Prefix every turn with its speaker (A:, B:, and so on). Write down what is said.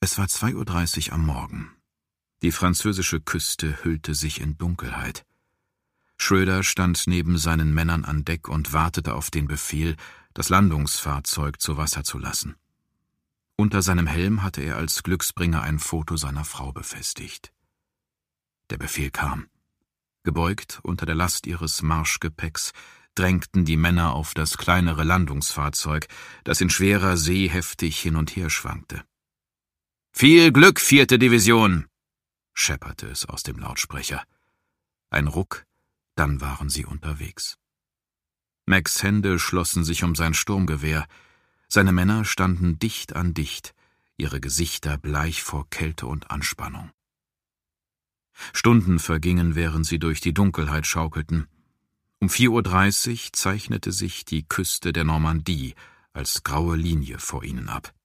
A: Es war 2:30 Uhr am Morgen. Die französische Küste hüllte sich in Dunkelheit. Schröder stand neben seinen Männern an Deck und wartete auf den Befehl, das Landungsfahrzeug zu Wasser zu lassen. Unter seinem Helm hatte er als Glücksbringer ein Foto seiner Frau befestigt. Der Befehl kam. Gebeugt unter der Last ihres Marschgepäcks drängten die Männer auf das kleinere Landungsfahrzeug, das in schwerer See heftig hin und her schwankte. »Viel Glück, 4. Division«, schepperte es aus dem Lautsprecher. Ein Ruck, dann waren sie unterwegs. Macs Hände schlossen sich um sein Sturmgewehr. Seine Männer standen dicht an dicht, ihre Gesichter bleich vor Kälte und Anspannung. Stunden vergingen, während sie durch die Dunkelheit schaukelten. Um 4:30 Uhr zeichnete sich die Küste der Normandie als graue Linie vor ihnen ab.